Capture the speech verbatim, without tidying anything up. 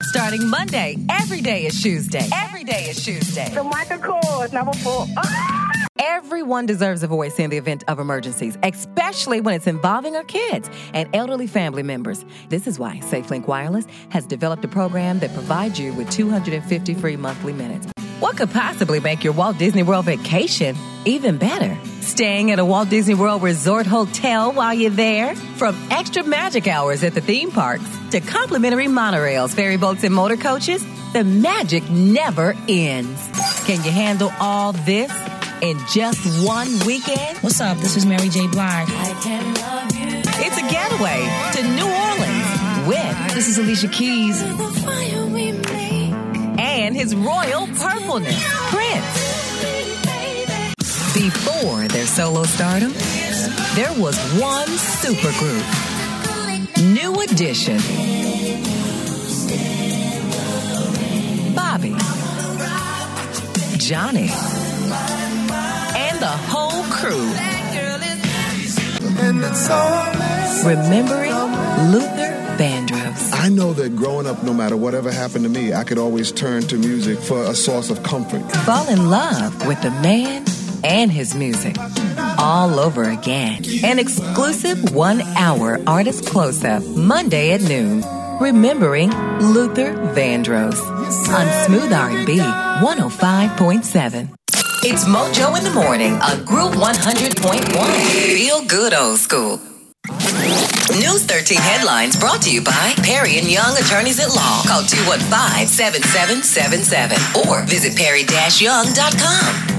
Starting Monday, every day is Shoes Day. Every day is Shoes Day. The Michael Kors, number four. Ah! Everyone deserves a voice in the event of emergencies, especially when it's involving our kids and elderly family members. This is why SafeLink Wireless has developed a program that provides you with two hundred fifty free monthly minutes. What could possibly make your Walt Disney World vacation even better? Staying at a Walt Disney World Resort hotel while you're there? From extra magic hours at the theme parks to complimentary monorails, ferry boats, and motor coaches, the magic never ends. Can you handle all this in just one weekend? What's up? This is Mary J. Blige. I can love you. It's a getaway to New Orleans with This is Alicia Keys. and his royal purpleness, Prince. Before their solo stardom, there was one supergroup, New Edition. Bobby, Johnny, and the whole crew. Remembering Luther Vandross. I know that growing up, no matter whatever happened to me, I could always turn to music for a source of comfort. Fall in love with the man and his music all over again. An exclusive one-hour artist close-up Monday at noon. Remembering Luther Vandross on Smooth R and B one oh five point seven. It's Mojo in the Morning on Groove one hundred point one. Feel good old school. News thirteen headlines brought to you by Perry and Young Attorneys at Law. Call two one five, seven seven seven seven or visit perry dash young dot com.